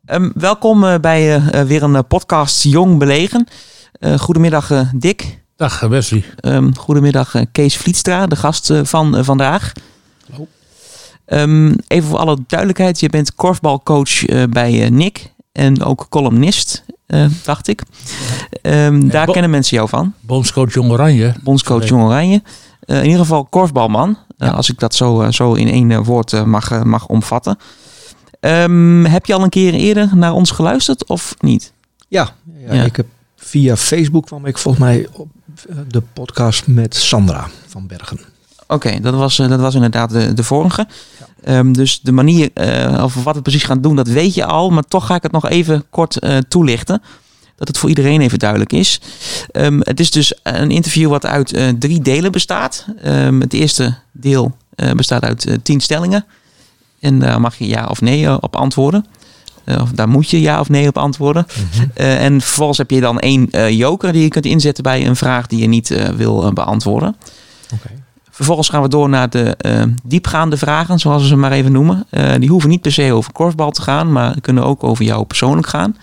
Welkom bij weer een podcast Jong Belegen. Goedemiddag Dick. Dag Wesley. Goedemiddag Kees Vlietstra, de gast van vandaag. Hallo. Even voor alle duidelijkheid, je bent korfbalcoach bij Nick en ook columnist, dacht ik. Daar kennen mensen jou van. Bondscoach Jong Oranje. Bondscoach Jong Oranje. In ieder geval korfbalman, als ik dat zo in één woord mag omvatten. Heb je al een keer eerder naar ons geluisterd of niet? Ja. Ik heb via Facebook kwam ik volgens mij op de podcast met Sandra van Bergen. Oké, dat was inderdaad de vorige. Ja. Dus de manier over wat we precies gaan doen, dat weet je al. Maar toch ga ik het nog even kort toelichten. Dat het voor iedereen even duidelijk is. Het is dus een interview wat uit 3 delen bestaat. Het eerste deel bestaat uit 10 stellingen. En daar mag je ja of nee op antwoorden. Of daar moet je ja of nee op antwoorden. Mm-hmm. En vervolgens heb je dan 1 joker die je kunt inzetten bij een vraag die je niet wil beantwoorden. Okay. Vervolgens gaan we door naar de diepgaande vragen, zoals we ze maar even noemen. Die hoeven niet per se over korfbal te gaan, maar kunnen ook over jou persoonlijk gaan.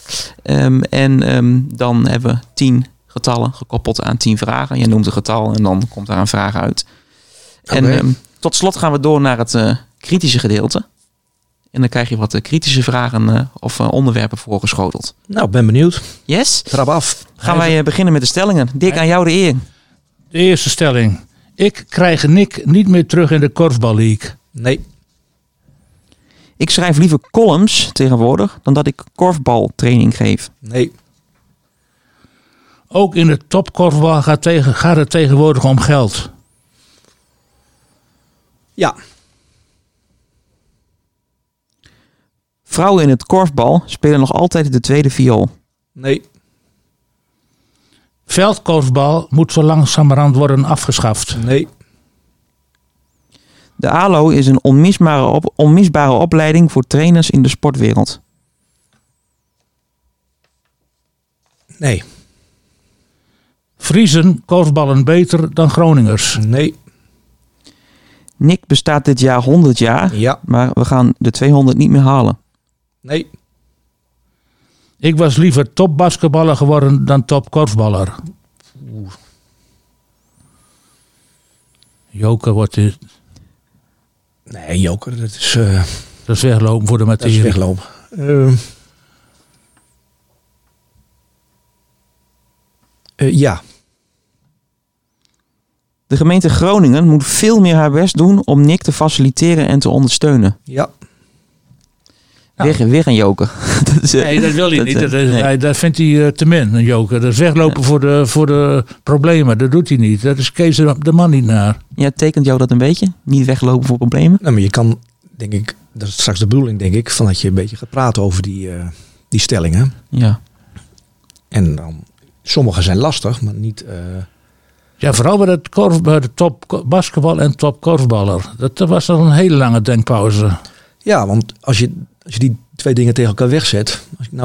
Dan hebben we 10 getallen gekoppeld aan 10 vragen. Je noemt een getal en dan komt daar een vraag uit. Okay. En tot slot gaan we door naar het kritische gedeelte. En dan krijg je wat kritische vragen of onderwerpen voorgeschoteld. Nou, ben benieuwd. Yes? Trap af. Gaan wij beginnen met de stellingen. Dick, aan jou de eer. De eerste stelling. Ik krijg Nick niet meer terug in de korfballeague. Nee. Ik schrijf liever columns tegenwoordig dan dat ik korfbaltraining geef. Nee. Ook in de topkorfbal gaat het tegenwoordig om geld. Ja. Vrouwen in het korfbal spelen nog altijd de tweede viool. Nee. Veldkorfbal moet zo langzamerhand worden afgeschaft. Nee. De ALO is een onmisbare opleiding voor trainers in de sportwereld. Nee. Friezen korfballen beter dan Groningers. Nee. Nick bestaat dit jaar 100 jaar, ja. Maar we gaan de 200 niet meer halen. Nee. Ik was liever topbasketballer geworden dan topkorfballer. Joker wordt dit. Nee, joker, dat is... Dat is weglopen voor de materie. Dat is weglopen. Ja. De gemeente Groningen moet veel meer haar best doen om Nick te faciliteren en te ondersteunen. Ja. Weer een joker. Nee, dat wil hij niet. Dat vindt hij te min, een joker. Dat is weglopen voor de problemen. Dat doet hij niet. Dat is Kees de man niet naar. Ja, tekent jou dat een beetje? Niet weglopen voor problemen? Nou, maar je kan, denk ik, dat is straks de bedoeling, denk ik, van dat je een beetje gaat praten over die stellingen. Ja. En dan, sommige zijn lastig, maar niet... Ja, vooral bij de top basketbal en top korfballer. Dat was nog een hele lange denkpauze. Ja, want als je die 2 dingen tegen elkaar wegzet.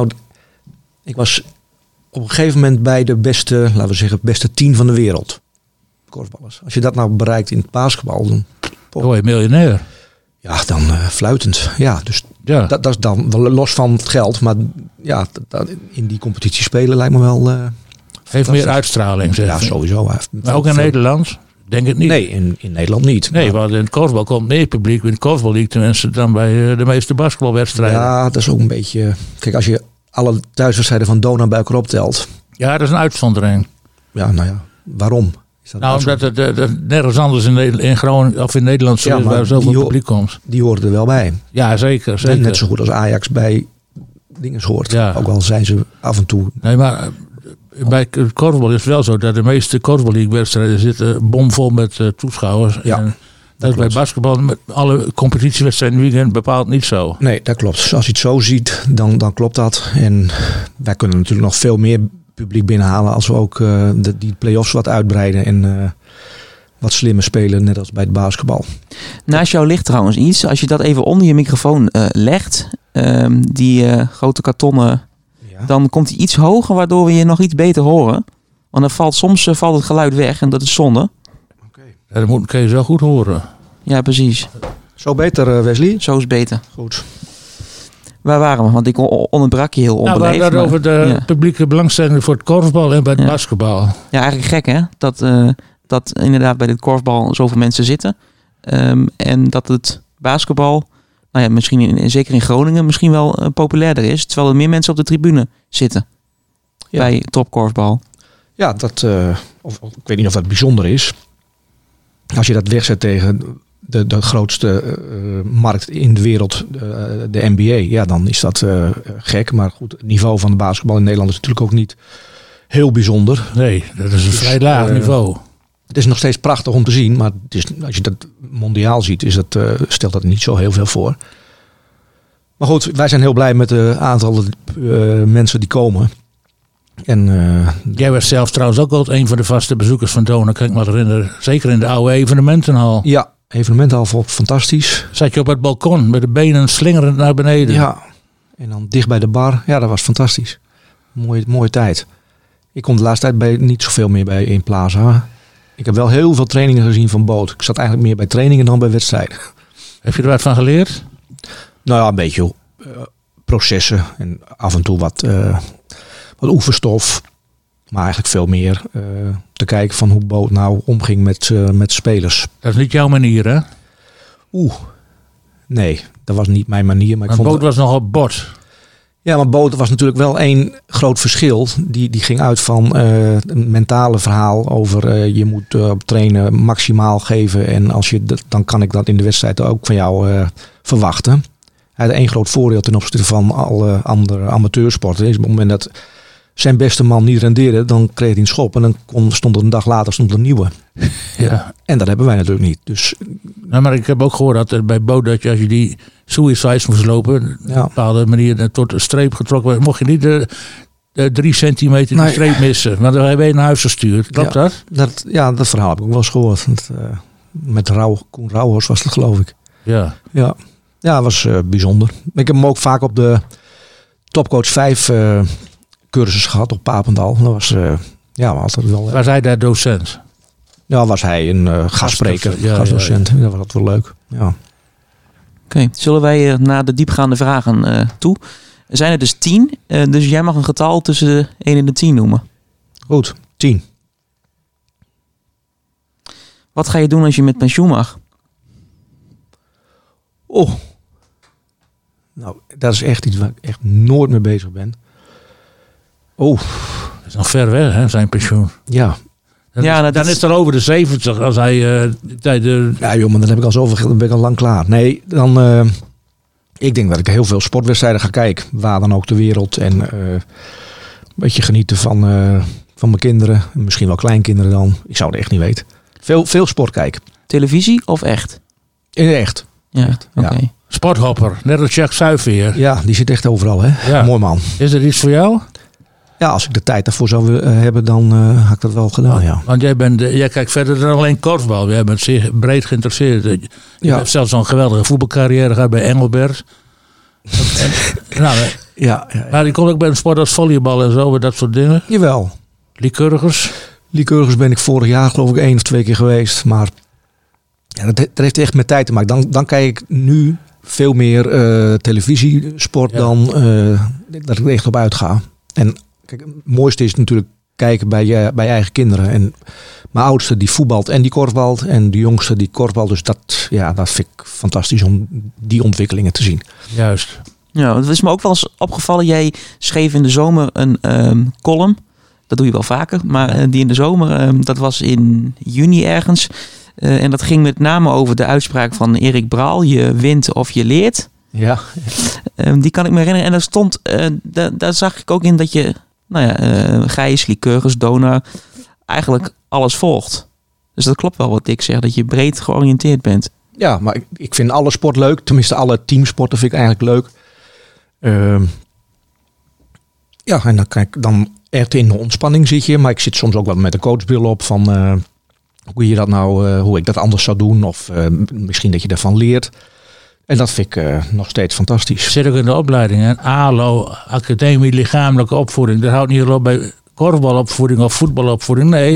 Ik was op een gegeven moment bij de beste 10 van de wereld. Korfballers. Als je dat nou bereikt in het basketbal, dan word je miljonair. Ja, dan fluitend. Ja, dus ja. Dat is dan wel los van het geld. Maar ja, in die competitie spelen lijkt me wel... heeft meer uitstraling, zeg. Ja, sowieso. Maar ook in Nederland? Denk het niet. Nee, in Nederland niet. Nee, want in het korfbal komt meer publiek in de korfballeague tenminste dan bij de meeste basketbalwedstrijden. Ja, dat is ook een beetje... Kijk, als je alle thuiswedstrijden van Dona bij elkaar optelt. Ja, dat is een uitzondering. Ja, nou ja. Waarom? Omdat het nergens anders in Groningen of in Nederland zo is waar zoveel publiek komt. Die horen er wel bij. Ja, zeker. Net zo goed als Ajax bij dingen hoort. Ja. Ook al zijn ze af en toe... Nee, maar... Bij korfbal is het wel zo dat de meeste korfballeague-wedstrijden zitten bomvol met toeschouwers. Ja, en dat is bij basketbal met alle competitiewedstrijden weekend bepaald niet zo. Nee, dat klopt. Dus als je het zo ziet, dan klopt dat. En wij kunnen natuurlijk nog veel meer publiek binnenhalen als we ook die play-offs wat uitbreiden en wat slimmer spelen, net als bij het basketbal. Naast jou ligt trouwens iets. Als je dat even onder je microfoon legt, die grote kartonnen... Ja. Dan komt hij iets hoger, waardoor we je nog iets beter horen. Want soms valt het geluid weg en dat is zonde. Okay. Ja, dat moet Kees wel goed horen. Ja, precies. Zo beter, Wesley? Zo is beter. Goed. Waar waren we? Want ik onderbrak je heel onbeleefd. We hadden over de publieke belangstelling voor het korfbal en bij het basketbal. Ja, eigenlijk gek hè? Dat inderdaad bij het korfbal zoveel mensen zitten. En dat het basketbal, nou ja, misschien zeker in Groningen, misschien wel populairder is. Terwijl er meer mensen op de tribune zitten. Ja. Bij topkorfbal. Ja, ik weet niet of dat bijzonder is. Als je dat wegzet tegen de grootste markt in de wereld, de NBA, ja, dan is dat gek. Maar goed, het niveau van de basketbal in Nederland is natuurlijk ook niet heel bijzonder. Nee, dat is een vrij laag niveau. Het is nog steeds prachtig om te zien, maar het is, als je dat mondiaal ziet, stelt dat niet zo heel veel voor. Maar goed, wij zijn heel blij met het aantal mensen die komen. En, jij was zelf trouwens ook al een van de vaste bezoekers van Donen, kan ik me herinneren. Zeker in de oude evenementenhal. Ja, evenementenhal vond ik fantastisch. Zat je op het balkon met de benen slingerend naar beneden. Ja, en dan dicht bij de bar. Ja, dat was fantastisch. Mooie tijd. Ik kom de laatste tijd niet zoveel meer bij in Plaza. Ik heb wel heel veel trainingen gezien van Boot. Ik zat eigenlijk meer bij trainingen dan bij wedstrijden. Heb je er wat van geleerd? Nou ja, een beetje processen en af en toe wat oefenstof. Maar eigenlijk veel meer te kijken van hoe Boot nou omging met spelers. Dat is niet jouw manier, hè? Nee, dat was niet mijn manier. Maar Boot was nogal bot. Ja, maar Boot was natuurlijk wel één groot verschil. Die ging uit van een mentale verhaal over je moet op trainen maximaal geven. En als je dan kan ik dat in de wedstrijd ook van jou verwachten. Hij had één groot voordeel ten opzichte van alle andere amateursporten. Op het moment dat zijn beste man niet rendeerde, dan kreeg hij een schop. En dan stond er een dag later een nieuwe. Ja. En dat hebben wij natuurlijk niet. Dus, nou, maar ik heb ook gehoord dat bij Boot dat als je die suicides moest lopen, op een bepaalde manier tot een streep getrokken werd, mocht je niet de 3 centimeter die streep missen. Maar dan ben je naar huis gestuurd. Klopt dat? Dat verhaal heb ik ook wel eens gehoord. Met Koen Rauhorst was het, geloof ik. Ja. Ja, dat was bijzonder. Ik heb hem ook vaak op de Topcoach 5 cursus gehad op Papendal. Dat was altijd wel. Was hij daar docent? Ja, was hij een gastspreker, gastdocent. Ja. Dat was wel leuk. Ja. Oké, zullen wij naar de diepgaande vragen toe? Er zijn er dus 10. Dus jij mag een getal tussen de 1 en de 10 noemen. Goed, 10. Wat ga je doen als je met pensioen mag? Nou, dat is echt iets waar ik echt nooit mee bezig ben. Dat is nog ver weg, hè, zijn pensioen. Ja. Dan is het al over de 70 als hij... Ja joh, maar dan heb ik al zoveel, dan ben ik al lang klaar. Nee, dan... ik denk dat ik heel veel sportwedstrijden ga kijken. Waar dan ook de wereld. En een beetje genieten van mijn kinderen. Misschien wel kleinkinderen dan. Ik zou het echt niet weten. Veel sport kijken. Televisie of echt? Echt. Ja, oké. Ja. Sporthopper, net als Jack Zuiveer. Ja, die zit echt overal, hè? Ja. Mooi man. Is er iets voor jou? Ja, als ik de tijd daarvoor zou hebben, dan had ik dat wel gedaan, ja. Want jij kijkt verder dan alleen korfbal. Jij bent zeer breed geïnteresseerd. Je hebt zelfs zo'n geweldige voetbalcarrière gehad bij Engelbert. Maar die komt ook bij een sport als volleybal en zo, dat soort dingen. Jawel. Lycurgus ben ik vorig jaar geloof ik 1 of 2 keer geweest. Maar ja, dat heeft echt met tijd te maken. Dan kijk ik nu veel meer televisiesport dan dat ik er echt op uitga. En kijk, het mooiste is natuurlijk kijken bij je eigen kinderen. En mijn oudste die voetbalt en die korfbalt. En de jongste die korfbalt. Dus dat vind ik fantastisch om die ontwikkelingen te zien. Juist. Ja, het is me ook wel eens opgevallen. Jij schreef in de zomer een column. Dat doe je wel vaker. Maar die in de zomer, dat was in juni ergens. En dat ging met name over de uitspraak van Erik Braal. Je wint of je leert. Ja. Die kan ik me herinneren. En daar stond, daar zag ik ook in dat je, Gijs, Lycurgus, Donar, eigenlijk alles volgt. Dus dat klopt wel wat ik zeg, dat je breed georiënteerd bent. Ja, maar ik vind alle sport leuk. Tenminste, alle teamsporten vind ik eigenlijk leuk. En dan kijk dan echt in de ontspanning zit je. Maar ik zit soms ook wel met de coachbril op van hoe ik dat anders zou doen. Of misschien dat je daarvan leert. En dat vind ik nog steeds fantastisch. Zit ook in de opleiding, hè? ALO, Academie Lichamelijke Opvoeding. Dat houdt niet alleen op bij korfbalopvoeding of voetbalopvoeding. Nee,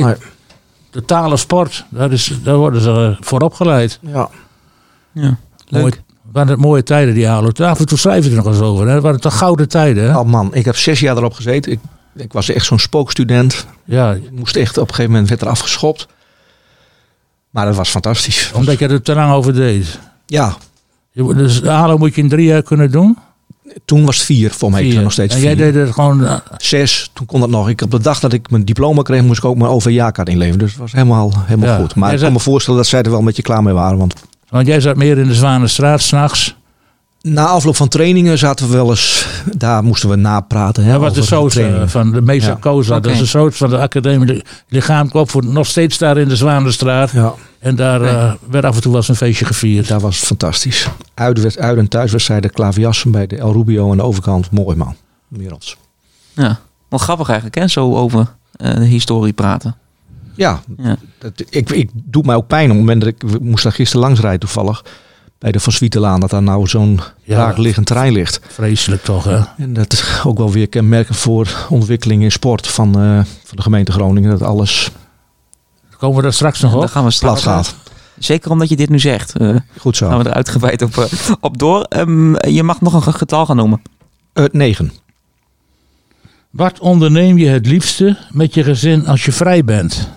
totale sport. Daar worden ze voor opgeleid. Ja. Leuk. Mooi. waren het mooie tijden, die ALO. Af en toe schrijf ik er nog eens over. Hè? Dat waren toch gouden tijden, hè? Oh man, ik heb 6 jaar erop gezeten. Ik was echt zo'n spookstudent. Ja. Ik moest echt, op een gegeven moment werd er afgeschopt. Maar dat was fantastisch. Omdat je er te lang over deed. Ja. Dus de ALO moet je in 3 jaar kunnen doen? Toen was het 4, voor mij nog steeds 4. En jij deed het gewoon... 6, toen kon dat nog. Op de dag dat ik mijn diploma kreeg, moest ik ook mijn OV-jaarkaart inleveren. Dus het was helemaal goed. Maar ik kan me voorstellen dat zij er wel een beetje klaar mee waren. Want jij zat meer in de Zwanenstraat 's nachts. Na afloop van trainingen zaten we wel eens... Daar moesten we napraten. Hè, dat was de soos van de meester Koza. Okay. Dat is de soos van de academie. Lichaamkop voor nog steeds daar in de Zwanenstraat. Ja. En daar werd af en toe wel eens een feestje gevierd. Dat was fantastisch. Uit- en thuiswedstrijden, klaverjassen bij de El Rubio aan de overkant. Mooi man. Werelds. Ja, wel grappig eigenlijk, hè? Zo over de historie praten. Ja. Ik doe mij ook pijn op het moment dat ik moest daar gisteren langs rijden toevallig. Bij de Van Zwietelaan, dat daar nou zo'n raakliggend terrein ligt. Vreselijk toch, hè? En dat is ook wel weer kenmerkend voor ontwikkeling in sport van de gemeente Groningen. Dat alles... Komen we daar straks nog op? Daar gaan we straks plat gaat. Zeker omdat je dit nu zegt. Goed zo. Gaan we er uitgebreid op door. Je mag nog een getal gaan noemen. 9. Wat onderneem je het liefste met je gezin als je vrij bent?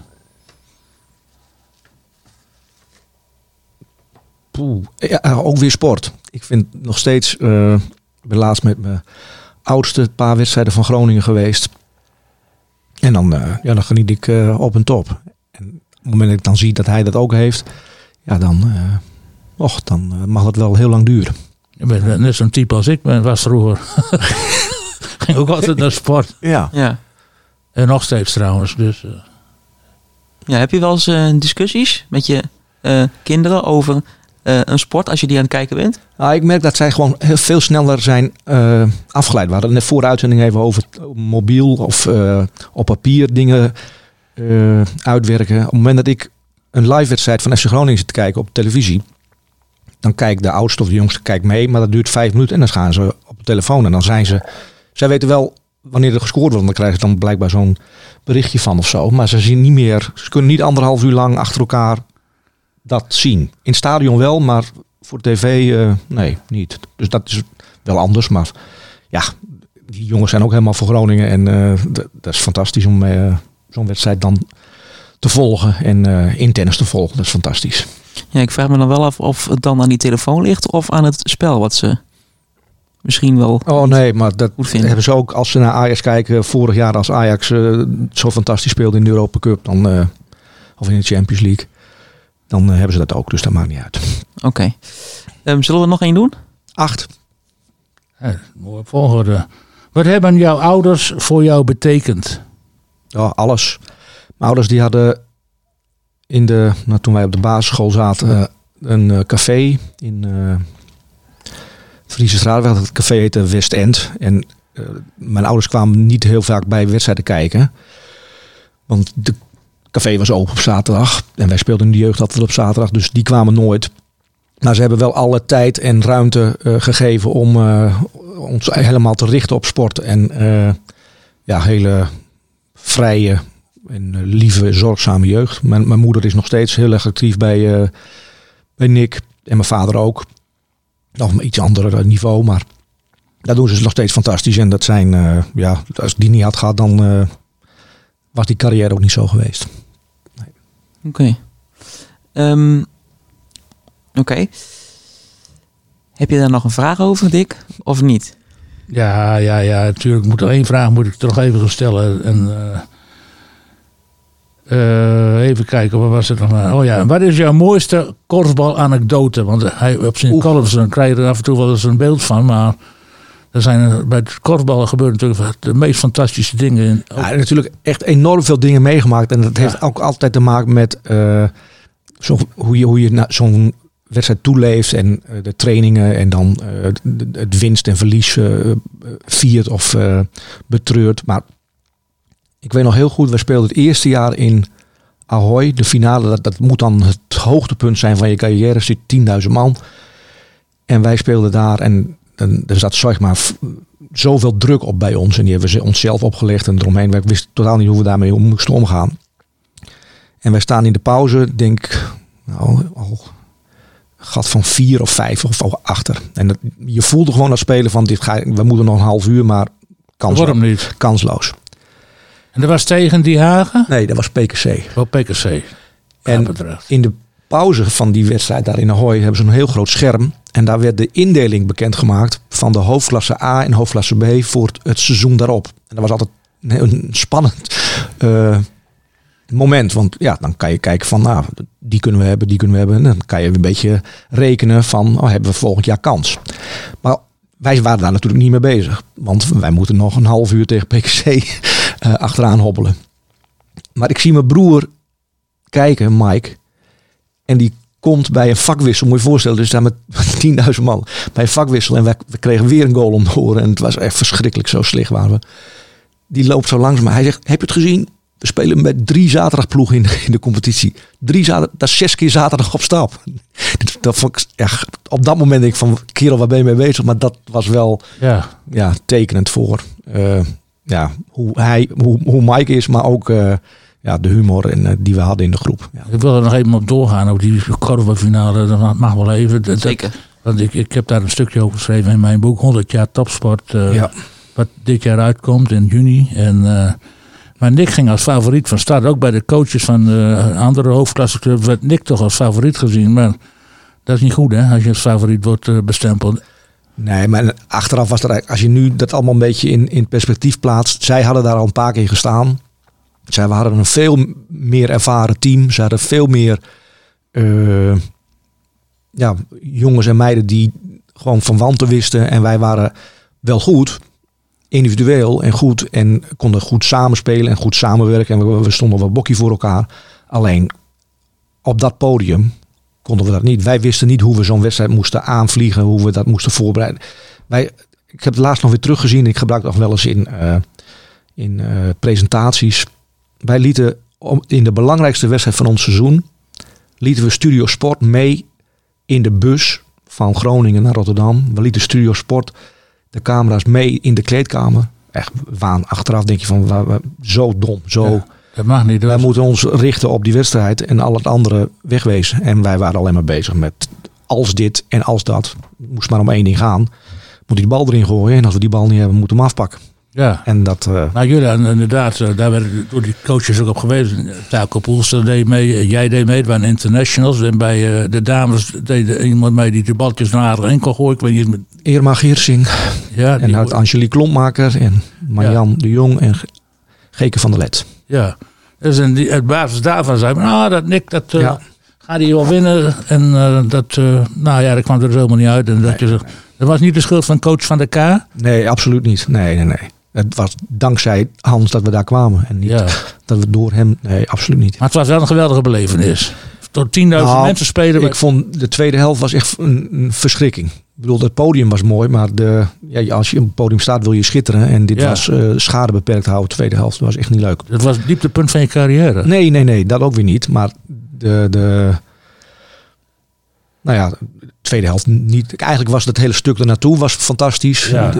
Ja, ook weer sport. Ik vind nog steeds... ik ben laatst met mijn oudste een paar wedstrijden van Groningen geweest. En dan geniet ik op en top. En op het moment dat ik dan zie dat hij dat ook heeft... Ja, dan mag het wel heel lang duren. Je bent net zo'n type als ik was vroeger. Ging ook altijd naar sport. Ja. En nog steeds trouwens. Dus, Ja, heb je wel eens discussies met je kinderen over een sport als je die aan het kijken bent? Nou, ik merk dat zij gewoon heel veel sneller zijn afgeleid. We hadden net voor de uitzending even over mobiel of op papier dingen uitwerken. Op het moment dat ik een live wedstrijd van FC Groningen zit te kijken op televisie, dan kijkt de oudste of de jongste mee, maar dat duurt 5 minuten en dan gaan ze op de telefoon en dan zijn ze... Zij weten wel wanneer er gescoord wordt, want dan krijgen ze dan blijkbaar zo'n berichtje van of zo. Maar ze zien niet meer, ze kunnen niet 1,5 uur lang achter elkaar dat zien. In het stadion wel, maar voor tv nee, niet. Dus dat is wel anders, maar ja, die jongens zijn ook helemaal voor Groningen en dat is fantastisch om zo'n wedstrijd dan te volgen en in tennis te volgen. Dat is fantastisch. Ja, ik vraag me dan wel af of het dan aan die telefoon ligt of aan het spel wat ze misschien wel... Oh nee, maar dat hebben ze ook als ze naar Ajax kijken. Vorig jaar als Ajax zo fantastisch speelde in de Europa Cup dan, of in de Champions League. Dan hebben ze dat ook, dus dat maakt niet uit. Oké. Zullen we nog 1 doen? 8. Mooi volgorde. Wat hebben jouw ouders voor jou betekend? Ja, alles. Mijn ouders die hadden toen wij op de basisschool zaten een café in Friese Straatweg. Het café heette West End. En mijn ouders kwamen niet heel vaak bij wedstrijden kijken. Want de café was open op zaterdag. En wij speelden in de jeugd altijd op zaterdag. Dus die kwamen nooit. Maar ze hebben wel alle tijd en ruimte gegeven om ons helemaal te richten op sport. En hele vrije en lieve, zorgzame jeugd. Mijn moeder is nog steeds heel erg actief bij Nick. En mijn vader ook. Nog een iets ander niveau. Maar daar doen ze nog steeds fantastisch. En dat zijn, als ik die niet had gehad, dan was die carrière ook niet zo geweest. Nee. Oké. Heb je daar nog een vraag over, Dick? Of niet? Ja, natuurlijk. 1 vraag moet ik toch even stellen. En, even kijken, wat was het nog maar? Oh ja, wat is jouw mooiste korfbalanekdote? Want hij op zijn columns dan krijg je er af en toe wel eens een beeld van, maar er zijn bij het korfballen gebeuren natuurlijk de meest fantastische dingen. Ja, natuurlijk echt enorm veel dingen meegemaakt en dat heeft ook altijd te maken met hoe je naar zo'n wedstrijd toeleeft en de trainingen en dan het winst en verlies viert of betreurt. Maar ik weet nog heel goed, we speelden het eerste jaar in Ahoy. De finale, dat moet dan het hoogtepunt zijn van je carrière. Er zit 10.000 man. En wij speelden daar en er zat zeg maar zoveel druk op bij ons. En die hebben ze onszelf opgelegd en eromheen. We wisten totaal niet hoe we daarmee moesten omgaan. En wij staan in de pauze, denk al gat van 4 of 5 of achter. En je voelde gewoon als speler van we moeten nog een half uur, maar kansloos. En dat was tegen Die Hagen? Nee, dat was PKC. Oh, PKC. En in de pauze van die wedstrijd daar in Ahoy hebben ze een heel groot scherm. En daar werd de indeling bekendgemaakt van de hoofdklasse A en hoofdklasse B voor het seizoen daarop. En dat was altijd een spannend moment. Want ja, dan kan je kijken van, die kunnen we hebben. En dan kan je een beetje rekenen van, hebben we volgend jaar kans. Maar wij waren daar natuurlijk niet mee bezig. Want wij moeten nog een half uur tegen PKC achteraan hobbelen. Maar ik zie mijn broer kijken, Mike. En die komt bij een vakwissel. Moet je je voorstellen, dus daar met 10.000 man. Bij een vakwissel. En we kregen weer een goal om de oren. En het was echt verschrikkelijk, zo slecht waren we. Die loopt zo langs me. Hij zegt, heb je het gezien? We spelen met 3 zaterdagploegen in de competitie. 3 zaterdag, dat is 6 keer zaterdag op stap. Dat vond ik, op dat moment denk ik van, kerel, waar ben je mee bezig? Maar dat was wel tekenend voor hoe Mike is, maar ook de humor die we hadden in de groep. Ja. Ik wil er nog even op doorgaan, over die korfbalfinale. Dat mag wel even. Zeker. Want ik heb daar een stukje over geschreven in mijn boek 100 jaar topsport. Wat dit jaar uitkomt in juni. Maar Nick ging als favoriet van start. Ook bij de coaches van andere hoofdklasseclubs werd Nick toch als favoriet gezien. Maar dat is niet goed, hè, als je als favoriet wordt bestempeld. Nee, maar achteraf was er, als je nu dat allemaal een beetje in perspectief plaatst. Zij hadden daar al een paar keer gestaan. Zij waren een veel meer ervaren team. Ze hadden veel meer jongens en meiden die gewoon van wanten wisten. En wij waren wel goed, individueel en goed. En konden goed samenspelen en goed samenwerken. En we stonden wel bokkie voor elkaar. Alleen op dat podium konden we dat niet. Wij wisten niet hoe we zo'n wedstrijd moesten aanvliegen. Hoe we dat moesten voorbereiden. Ik heb het laatst nog weer teruggezien. Ik gebruik het nog wel eens in presentaties. Wij lieten in de belangrijkste wedstrijd van ons seizoen, lieten we Studio Sport mee in de bus van Groningen naar Rotterdam. We lieten Studio Sport de camera's mee in de kleedkamer. Echt waan. Achteraf denk je van, zo dom. Ja, dat mag niet. Wij moeten ons richten op die wedstrijd en al het andere wegwezen. En wij waren alleen maar bezig met als dit en als dat. Het moest maar om 1 ding gaan. Moet die bal erin gooien. En als we die bal niet hebben, moeten we hem afpakken. Ja, en dat. Nou, jullie inderdaad, daar werden door die coaches ook op gewezen. Taco Poelstra deed mee, jij deed mee, het waren internationals. En bij de dames deed iemand mee die de balletjes naar haar enkel gooien. Ik weet niet met... Irma Geersing. Ja, en had Angelique Klompmaker en Marjan de Jong en Geke van der Let. Ja, dus op basis daarvan zei men, dat Nick, dat gaat hij wel winnen. En dat kwam er helemaal niet uit. En dat was niet de schuld van coach Van der K? Nee, absoluut niet. Nee. Het was dankzij Hans dat we daar kwamen. En niet dat we door hem... Nee, absoluut niet. Maar het was wel een geweldige belevenis. Door 10.000 mensen spelen. Ik vond de tweede helft was echt een verschrikking. Ik bedoel, het podium was mooi. Maar als je op het podium staat wil je schitteren. En dit was schade beperkt houden. De tweede helft was echt niet leuk. Dat was het dieptepunt van je carrière? Nee. Dat ook weer niet. Maar de tweede helft niet. Eigenlijk was het hele stuk ernaartoe was fantastisch. Ja.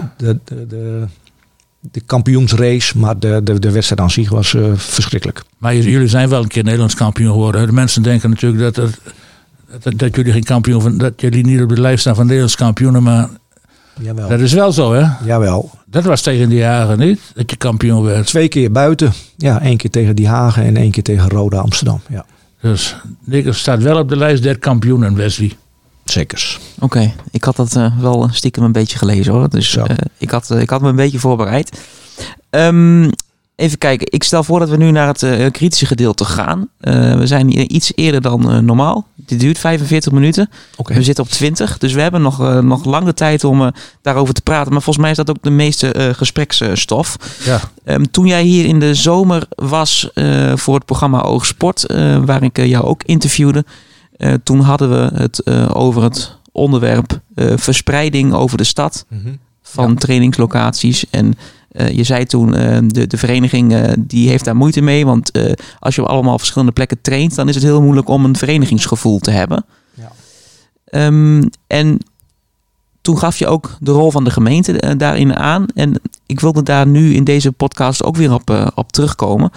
De kampioensrace, maar de wedstrijd aan zich was verschrikkelijk. Maar jullie zijn wel een keer Nederlands kampioen geworden. De mensen denken natuurlijk dat jullie geen kampioen van, dat jullie niet op de lijst staan van Nederlands kampioenen, maar jawel. Dat is wel zo, hè? Jawel. Dat was tegen Die Hagen niet, dat je kampioen werd. 2 keer buiten. Ja, 1 keer tegen Die Hagen en 1 keer tegen Roda Amsterdam. Ja. Dus Nick staat wel op de lijst der kampioenen, Wesley. Zekers. Oké, ik had dat wel stiekem een beetje gelezen, hoor. Dus ik had me een beetje voorbereid. Even kijken. Ik stel voor dat we nu naar het kritische gedeelte gaan. We zijn iets eerder dan normaal. Dit duurt 45 minuten. Okay. We zitten op 20. Dus we hebben nog lang de tijd om daarover te praten. Maar volgens mij is dat ook de meeste gespreksstof. Ja. Toen jij hier in de zomer was voor het programma Oogsport, waar ik jou ook interviewde. Toen hadden we het over het onderwerp verspreiding over de stad van trainingslocaties. En je zei toen, de vereniging die heeft daar moeite mee. Want als je op allemaal verschillende plekken traint, dan is het heel moeilijk om een verenigingsgevoel te hebben. Ja. En toen gaf je ook de rol van de gemeente daarin aan. En ik wilde daar nu in deze podcast ook weer op terugkomen.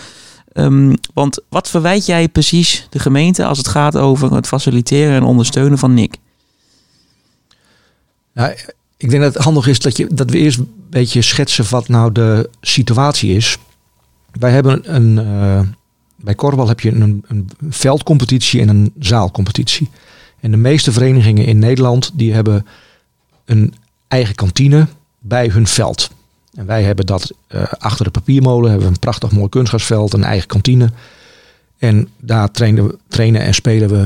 Want wat verwijt jij precies de gemeente als het gaat over het faciliteren en ondersteunen van Nick? Nou, ik denk dat het handig is dat we eerst een beetje schetsen wat nou de situatie is. Wij hebben bij korfbal heb je een veldcompetitie en een zaalcompetitie. En de meeste verenigingen in Nederland die hebben een eigen kantine bij hun veld. En wij hebben dat achter de papiermolen, hebben we een prachtig mooi kunstgrasveld, een eigen kantine. En daar trainen en spelen we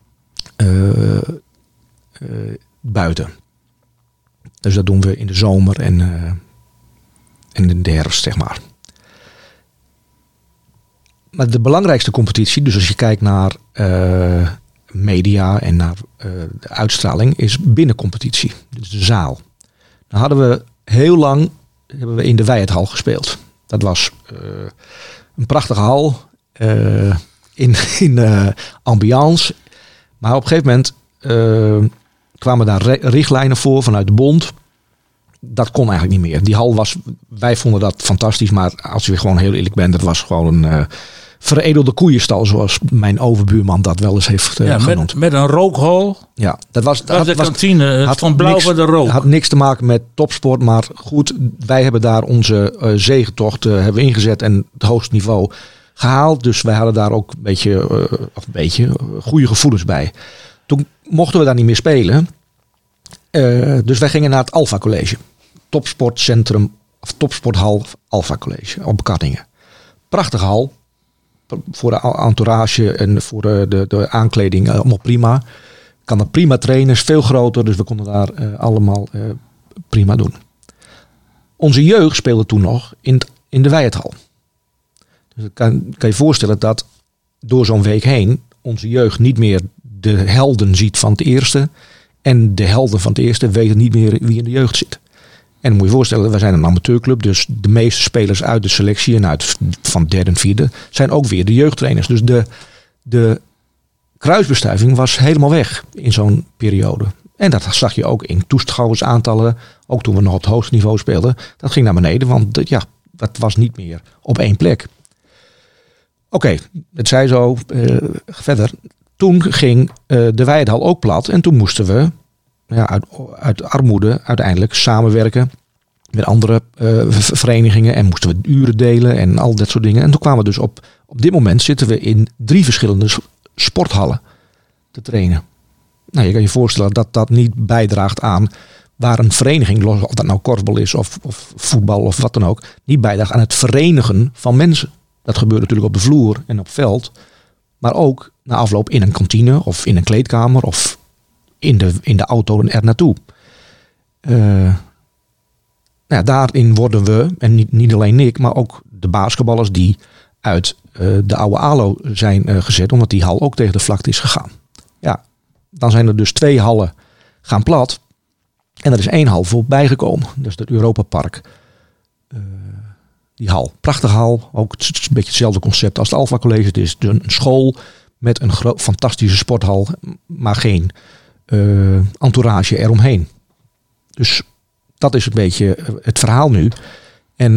buiten. Dus dat doen we in de zomer en in de herfst, zeg maar. Maar de belangrijkste competitie, dus als je kijkt naar media en naar de uitstraling, is binnencompetitie. Dus de zaal. Dan hebben we in de Wijethal gespeeld. Dat was een prachtige hal in ambiance. Maar op een gegeven moment kwamen daar richtlijnen voor vanuit de bond. Dat kon eigenlijk niet meer. Die hal wij vonden dat fantastisch, maar als je gewoon heel eerlijk bent, dat was gewoon een veredelde koeienstal, zoals mijn overbuurman dat wel eens heeft genoemd. Met een rookhol. Ja, dat was de kantine van blauw voor de rook. Had niks te maken met topsport, maar goed, wij hebben daar onze zegentocht hebben ingezet en het hoogste niveau gehaald. Dus wij hadden daar ook een beetje goede gevoelens bij. Toen mochten we daar niet meer spelen. Dus wij gingen naar het Alpha College. Topsportcentrum, of topsporthal Alpha College op Kattingen. Prachtige hal. Voor de entourage en voor de aankleding allemaal prima. Kan er prima trainen, is veel groter. Dus we konden daar allemaal prima doen. Onze jeugd speelde toen nog in de Wijethal. Dus kan je voorstellen dat door zo'n week heen onze jeugd niet meer de helden ziet van het eerste. En de helden van het eerste weten niet meer wie in de jeugd zit. En dan moet je voorstellen, wij zijn een amateurclub. Dus de meeste spelers uit de selectie en van derde en vierde zijn ook weer de jeugdtrainers. Dus de kruisbestuiving was helemaal weg in zo'n periode. En dat zag je ook in toeschouwersaantallen. Ook toen we nog op het hoogste niveau speelden. Dat ging naar beneden, want dat was niet meer op één plek. Oké, het zij zo verder. Toen ging de Weidhal ook plat. En toen moesten we uit armoede uiteindelijk samenwerken met andere verenigingen. En moesten we uren delen en al dat soort dingen. En toen kwamen we dus op dit moment zitten we in 3 verschillende sporthallen te trainen. Nou, je kan je voorstellen dat dat niet bijdraagt aan waar een vereniging, of dat nou korfbal is of voetbal of wat dan ook, niet bijdraagt aan het verenigen van mensen. Dat gebeurt natuurlijk op de vloer en op veld. Maar ook na afloop in een kantine of in een kleedkamer of in de auto er naartoe. Daarin worden we, en niet alleen ik, maar ook de basketballers die uit de oude ALO zijn gezet, omdat die hal ook tegen de vlakte is gegaan. Ja, dan zijn er dus 2 hallen gaan plat. En er is 1 hal voorbij gekomen. Dat is het Europa Park. Die hal. Prachtige hal. Ook een beetje hetzelfde concept als het Alpha College. Het is een school met een fantastische sporthal. Maar geen entourage eromheen. Dus dat is een beetje het verhaal nu. En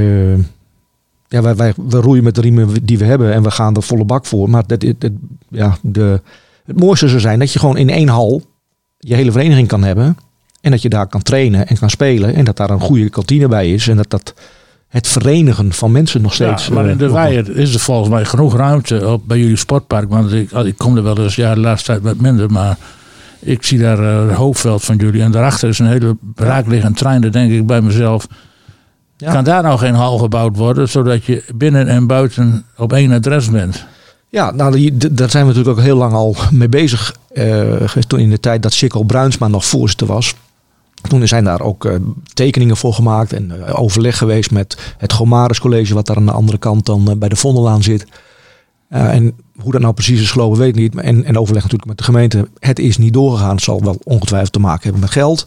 we roeien met de riemen die we hebben. En we gaan er volle bak voor. Maar het mooiste zou zijn dat je gewoon in 1 hal je hele vereniging kan hebben. En dat je daar kan trainen en kan spelen. En dat daar een goede kantine bij is. En dat het verenigen van mensen nog steeds... Ja, maar in de Weijer is er volgens mij genoeg ruimte bij jullie sportpark. Want ik kom er wel eens, de laatste tijd wat minder. Maar ik zie daar het hoofdveld van jullie. En daarachter is een hele braakliggend trein. Dan denk ik bij mezelf... Ja. Kan daar nou geen hal gebouwd worden? Zodat je binnen en buiten op 1 adres bent? Ja, nou, daar zijn we natuurlijk ook heel lang al mee bezig. Toen in de tijd dat Sikkel Bruinsma nog voorzitter was. Toen zijn daar ook tekeningen voor gemaakt. En overleg geweest met het Gomaris College. Wat daar aan de andere kant dan bij de Vondellaan zit. En hoe dat nou precies is gelopen weet ik niet. En overleg natuurlijk met de gemeente. Het is niet doorgegaan. Het zal wel ongetwijfeld te maken hebben met geld.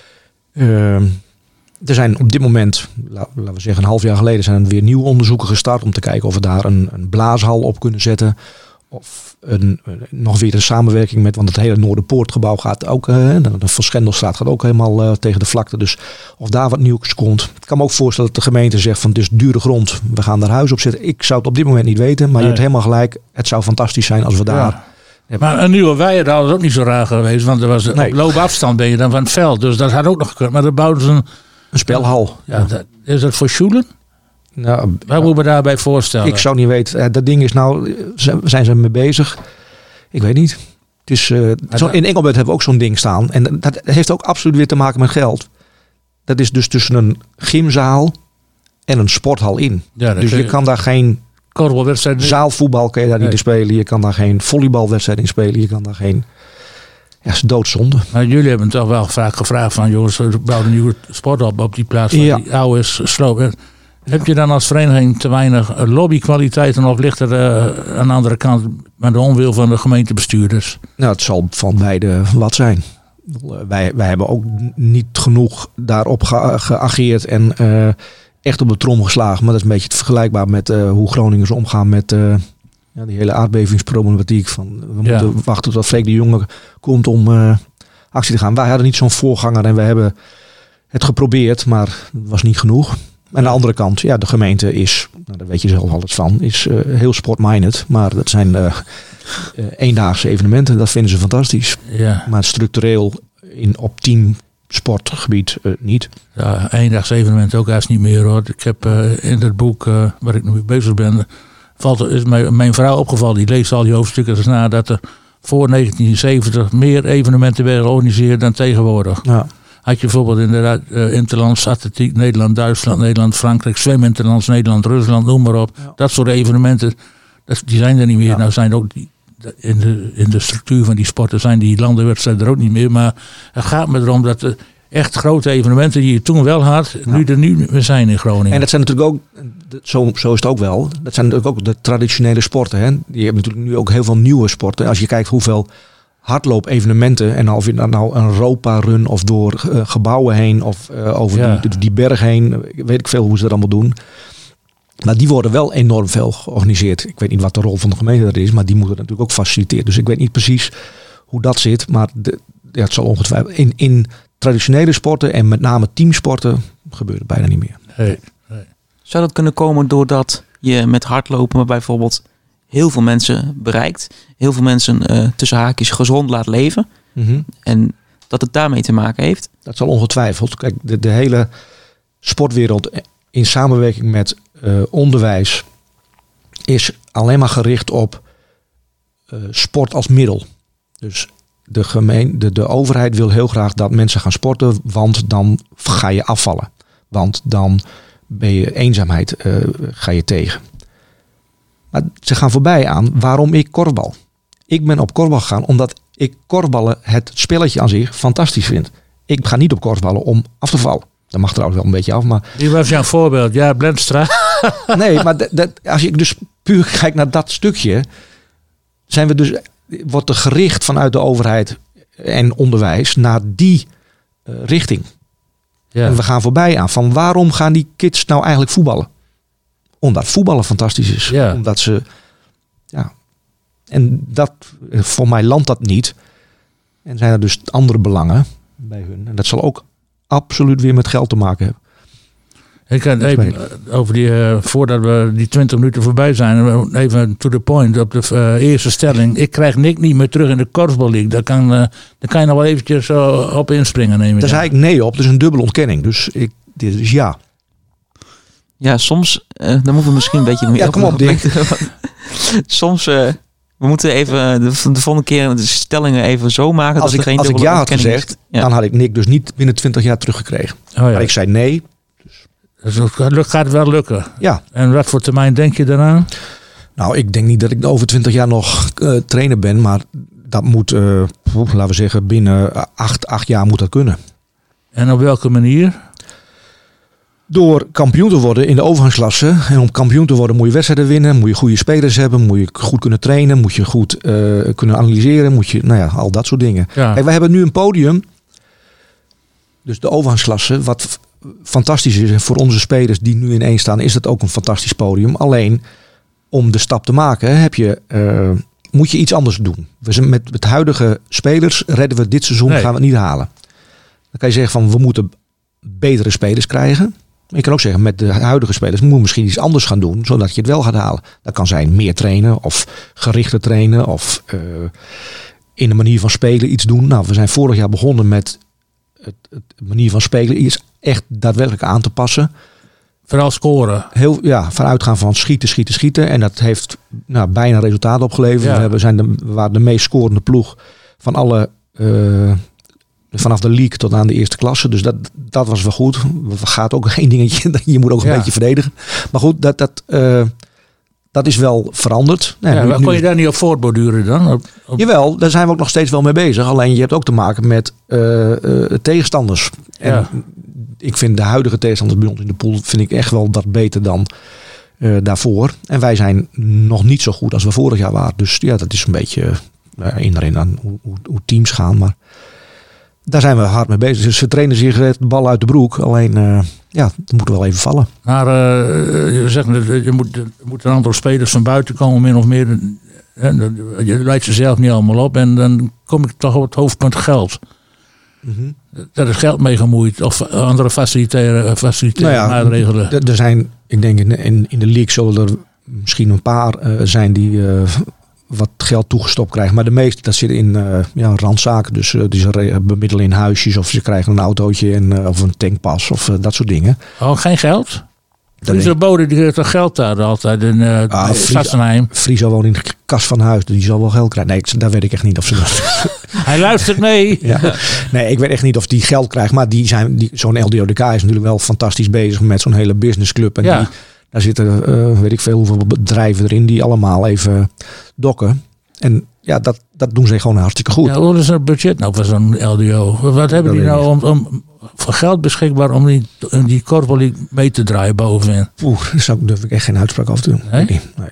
Er zijn op dit moment, laten we zeggen een half jaar geleden, zijn er weer nieuwe onderzoeken gestart om te kijken of we daar een blaashal op kunnen zetten. Of nog weer een samenwerking met, want het hele Noorderpoortgebouw gaat ook, de Van Schendelstraat gaat ook helemaal tegen de vlakte. Dus of daar wat nieuws komt. Ik kan me ook voorstellen dat de gemeente zegt van het is dure grond, we gaan daar huis op zetten. Ik zou het op dit moment niet weten, maar je hebt helemaal gelijk. Het zou fantastisch zijn als we daar Maar een nieuwe weier dat was ook niet zo raar geweest. Want er was op loopafstand ben je dan van het veld. Dus dat had ook nog gekund. Maar dan bouwden ze een spelhal. Ja. Is dat voor Sjoelen? Nou, wat moeten we daarbij voorstellen? Ik zou niet weten. Dat ding is nou... Zijn ze mee bezig? Ik weet niet. Het is, in Engelbert hebben we ook zo'n ding staan. En dat heeft ook absoluut weer te maken met geld. Dat is dus tussen een gymzaal en een sporthal in. Ja, dus je kan daar geen... Zaalvoetbal kan je daar niet in spelen. Je kan daar geen volleybalwedstrijd in spelen. Je kan daar geen... Ja, is doodzonde. Maar jullie hebben toch wel vaak gevraagd van... jongens, we bouwen een nieuwe sport op die plaats van die oude sloop. Heb je dan als vereniging te weinig lobbykwaliteiten... of ligt er aan de andere kant met de onwil van de gemeentebestuurders? Nou, het zal van beide wat zijn. Wij hebben ook niet genoeg daarop geageerd... en echt op de trom geslagen. Maar dat is een beetje vergelijkbaar met hoe Groningers omgaan met die hele aardbevingsproblematiek. Van, we moeten wachten tot Freek de Jonge komt om actie te gaan. Wij hadden niet zo'n voorganger en we hebben het geprobeerd, maar het was niet genoeg. En aan de andere kant, de gemeente is, daar weet je zelf alles van, is heel sportminded. Maar dat zijn eendaagse evenementen, dat vinden ze fantastisch. Ja. Maar structureel op teamsportgebied niet. Ja, eendaagse evenementen ook haast niet meer hoor. Ik heb in het boek waar ik nu mee bezig ben, is mijn vrouw opgevallen. Die leest al die hoofdstukken dus na dat er voor 1970 meer evenementen werden georganiseerd dan tegenwoordig. Ja. Had je bijvoorbeeld inderdaad interlands atletiek, Nederland-Duitsland, Nederland-Frankrijk, zweminterlands, Nederland-Rusland, noem maar op. Ja. Dat soort evenementen, die zijn er niet meer. Ja. Nou zijn ook in de structuur van die sporten zijn die landenwedstrijden er ook niet meer. Maar het gaat me erom dat de echt grote evenementen die je toen wel had, nu er niet meer zijn in Groningen. En dat zijn natuurlijk ook, zo is het ook wel, dat zijn natuurlijk ook de traditionele sporten. Hè? Je hebt natuurlijk nu ook heel veel nieuwe sporten. Als je kijkt hoeveel hardloop-evenementen, en of je nou een Europa-run of door gebouwen heen of over die berg heen, weet ik veel hoe ze dat allemaal doen. Maar die worden wel enorm veel georganiseerd. Ik weet niet wat de rol van de gemeente er is, maar die moeten natuurlijk ook faciliteren. Dus ik weet niet precies hoe dat zit, maar het zal ongetwijfeld in traditionele sporten en met name teamsporten gebeurt het bijna niet meer. Nee. Zou dat kunnen komen doordat je met hardlopen bijvoorbeeld heel veel mensen bereikt, heel veel mensen tussen haakjes gezond laat leven, en dat het daarmee te maken heeft? Dat zal ongetwijfeld. Kijk, de hele sportwereld in samenwerking met onderwijs is alleen maar gericht op sport als middel. Dus de overheid wil heel graag dat mensen gaan sporten, want dan ga je afvallen. Want dan ben je eenzaamheid ga je tegen. Maar ze gaan voorbij aan waarom ik korfbal. Ik ben op korfbal gegaan omdat ik korfballen, het spelletje aan zich, fantastisch vind. Ik ga niet op korfballen om af te vallen. Dat mag trouwens wel een beetje af, maar... Die was jouw voorbeeld, ja, Blendstra. Nee, maar als ik dus puur kijk naar dat stukje, wordt er gericht vanuit de overheid en onderwijs naar die richting. Ja. En we gaan voorbij aan van waarom gaan die kids nou eigenlijk voetballen? Omdat voetballen fantastisch is. Ja. Omdat ze... Ja. En dat, voor mij landt dat niet. En zijn er dus andere belangen bij hun. En dat zal ook absoluut weer met geld te maken hebben. Ik kan even over voordat we die 20 minuten voorbij zijn, even to the point op de eerste stelling. Ik krijg Nick niet meer terug in de korfbal league. Daar kan je nog wel eventjes op inspringen, neem ik. Daar zei ik nee op. Dat is een dubbele ontkenning. Dus dit is ja. Ja, soms, dan moeten we misschien een beetje meer... Ja, kom op, Dick. Soms, we moeten even de volgende keer de stellingen even zo maken. Als ik ja had gezegd, dan had ik Nick dus niet binnen 20 jaar teruggekregen. Oh, ja. Maar ik zei nee. Dus gaat het wel lukken? Ja. En wat voor termijn denk je daaraan? Nou, ik denk niet dat ik over 20 jaar nog trainer ben. Maar dat moet, laten we zeggen, binnen 8 jaar moet dat kunnen. En op welke manier? Door kampioen te worden in de overgangsklasse. En om kampioen te worden moet je wedstrijden winnen. Moet je goede spelers hebben. Moet je goed kunnen trainen. Moet je goed kunnen analyseren. Moet je, al dat soort dingen. Ja. Kijk, wij hebben nu een podium. Dus de overgangsklasse, wat fantastisch is voor onze spelers die nu in één staan, is dat ook een fantastisch podium. Alleen om de stap te maken moet je iets anders doen. We zijn met huidige spelers redden we dit seizoen, gaan we het niet halen. Dan kan je zeggen van we moeten betere spelers krijgen. Je kan ook zeggen, met de huidige spelers moet je misschien iets anders gaan doen, zodat je het wel gaat halen. Dat kan zijn meer trainen of gerichter trainen of in de manier van spelen iets doen. Nou, we zijn vorig jaar begonnen met het manier van spelen is echt daadwerkelijk aan te passen. Vooral scoren. Vanuitgaan van schieten. En dat heeft bijna resultaten opgeleverd. Ja. We waren de meest scorende ploeg van alle... vanaf de league tot aan de eerste klasse. Dus dat was wel goed. Er gaat ook één dingetje. Je moet ook een beetje verdedigen. Maar goed, dat is wel veranderd. Nee, kon je daar niet op voortborduren dan? Jawel, daar zijn we ook nog steeds wel mee bezig. Alleen je hebt ook te maken met tegenstanders. Ja. En ik vind de huidige tegenstanders bij ons in de pool vind ik echt wel wat beter dan daarvoor. En wij zijn nog niet zo goed als we vorig jaar waren. Dus ja, dat is een beetje in aan hoe teams gaan. Maar daar zijn we hard mee bezig. Dus ze trainen zich de bal uit de broek. Alleen, dat moet wel even vallen. Maar je zegt, er moet een aantal spelers van buiten komen, min of meer. Je leidt ze zelf niet allemaal op. En dan kom ik toch op het hoofdpunt geld. Mm-hmm. Daar is geld mee gemoeid. Of andere facilitaire maatregelen. Er zijn, ik denk in de league zullen er misschien een paar zijn die... wat geld toegestopt krijgen. Maar de meeste, dat zit in randzaken. Dus ze bemiddelen in huisjes of ze krijgen een autootje of een tankpas of dat soort dingen. Oh, geen geld? Friso Bode, die heeft toch geld daar altijd in Sassenheim? Friso woont in de kast van huis, die zal wel geld krijgen. Nee, daar weet ik echt niet of ze dat... Hij luistert mee. Ja. Nee, ik weet echt niet of die geld krijgt. Maar zo'n LDODK is natuurlijk wel fantastisch bezig met zo'n hele businessclub. En daar zitten, weet ik veel hoeveel bedrijven erin die allemaal even dokken. En ja, dat doen ze gewoon hartstikke goed. Ja, hoe is het budget nou voor zo'n LDO? Wat hebben die nou om voor geld beschikbaar om die Korfbal League mee te draaien bovenin? Daar durf ik echt geen uitspraak over te doen. Nee?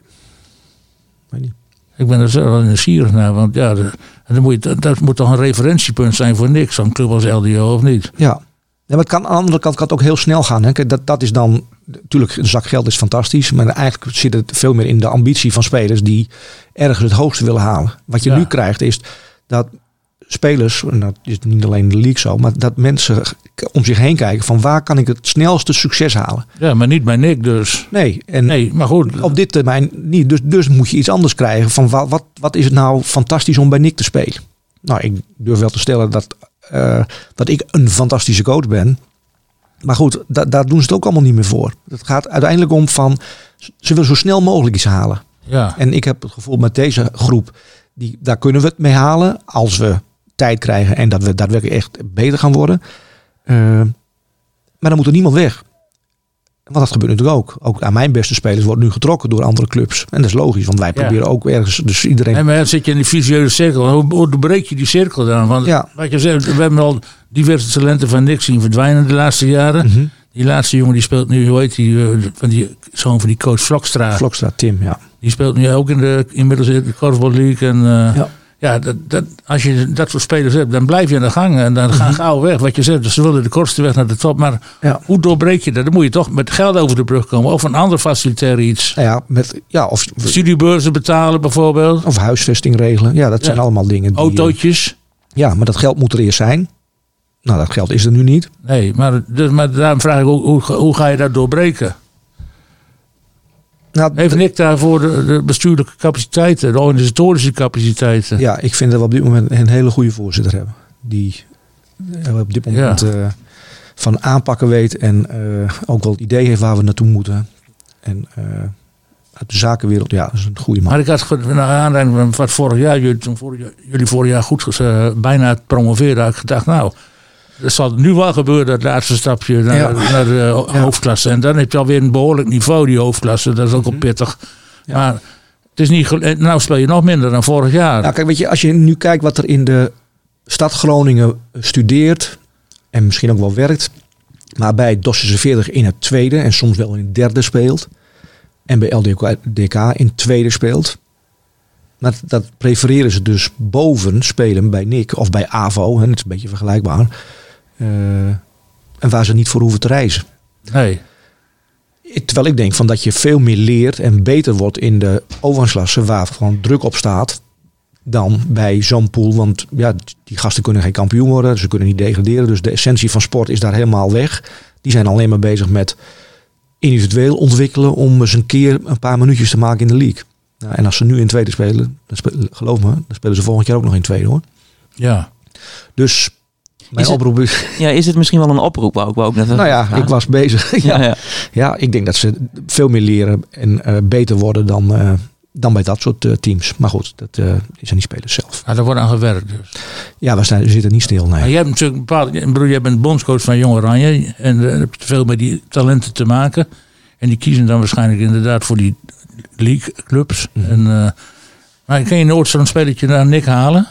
Weet niet. Ik ben er zo wel nieuwsgierig naar, want dat moet toch een referentiepunt zijn voor niks, zo'n club als LDO of niet? Ja. Ja, maar aan de andere kant kan het ook heel snel gaan. Hè. Dat is dan, natuurlijk, een zak geld is fantastisch. Maar eigenlijk zit het veel meer in de ambitie van spelers die ergens het hoogste willen halen. Wat je nu krijgt is dat spelers, en dat is niet alleen in de league zo, maar dat mensen om zich heen kijken van waar kan ik het snelste succes halen. Ja, maar niet bij Nick dus. Nee, maar goed. Op dit termijn niet. Dus moet je iets anders krijgen van wat is het nou fantastisch om bij Nick te spelen. Nou, ik durf wel te stellen dat ik een fantastische coach ben. Maar goed, daar doen ze het ook allemaal niet meer voor. Het gaat uiteindelijk om van, ze willen zo snel mogelijk iets halen. Ja. En ik heb het gevoel met deze groep, daar kunnen we het mee halen als we tijd krijgen en dat we daadwerkelijk echt beter gaan worden. Maar dan moet er niemand weg. Want dat gebeurt natuurlijk ook. Ook aan mijn beste spelers worden nu getrokken door andere clubs. En dat is logisch, want wij proberen ook ergens... Dus iedereen... En maar dan zit je in die vicieuze cirkel. Hoe breek je die cirkel dan? Want wat je zegt, we hebben al diverse talenten van niks zien verdwijnen de laatste jaren. Mm-hmm. Die laatste jongen die speelt nu, hoe heet die zoon van die coach Vlokstra. Vlokstra, Tim, ja. Die speelt nu ook inmiddels in de Korfbal League. En, als je dat soort spelers hebt, dan blijf je aan de gang. En dan gaan gauw weg. Wat je zegt, dus ze willen de kortste weg naar de top. Maar hoe doorbreek je dat? Dan moet je toch met geld over de brug komen. Of een ander facilitair iets. Of studiebeurzen betalen bijvoorbeeld. Of huisvesting regelen. Ja, dat zijn allemaal dingen. Autootjes. Maar dat geld moet er eerst zijn. Nou, dat geld is er nu niet. Nee, maar daarom vraag ik hoe ga je dat doorbreken? Nou, heeft Nick daarvoor de bestuurlijke capaciteiten, de organisatorische capaciteiten? Ja, ik vind dat we op dit moment een hele goede voorzitter hebben. Die op dit moment van aanpakken weet en ook wel het idee heeft waar we naartoe moeten. En uit de zakenwereld, dat is een goede man. Maar ik had naar aanleiding van wat vorig jaar, jullie vorig jaar goed bijna promoveerden, had ik gedacht, nou, dat zal nu wel gebeuren, dat laatste stapje naar de hoofdklasse. En dan heb je alweer een behoorlijk niveau, die hoofdklasse. Dat is ook al pittig. Ja. Maar het is niet, nou speel je nog minder dan vorig jaar. Nou, kijk, weet je, als je nu kijkt wat er in de stad Groningen studeert, en misschien ook wel werkt, maar bij Dossische 40 in het tweede en soms wel in het derde speelt, en bij LDK in het tweede speelt, maar dat prefereren ze dus boven spelen bij Nick of bij AVO. Het is een beetje vergelijkbaar. En waar ze niet voor hoeven te reizen. Nee. Terwijl ik denk van dat je veel meer leert en beter wordt in de overgangsklasse waar gewoon druk op staat dan bij zo'n pool. Want die gasten kunnen geen kampioen worden. Ze kunnen niet degraderen. Dus de essentie van sport is daar helemaal weg. Die zijn alleen maar bezig met individueel ontwikkelen om eens een keer een paar minuutjes te maken in de league. Nou, en als ze nu in tweede spelen, geloof me, dan spelen ze volgend jaar ook nog in tweede hoor. Ja. Dus mijn oproep is... Ja, is het misschien wel een oproep ook net? Nou ja, ik was bezig. Ja, ik denk dat ze veel meer leren en beter worden dan bij dat soort teams. Maar goed, dat is aan die spelers zelf. Daar wordt aan gewerkt dus. Ja, we zitten niet stil. Nee. Maar jij hebt natuurlijk jij bent bondscoach van Jong Oranje. En heb je veel met die talenten te maken. En die kiezen dan waarschijnlijk inderdaad voor die league clubs. Maar kan je nooit zo'n spelletje naar Nick halen?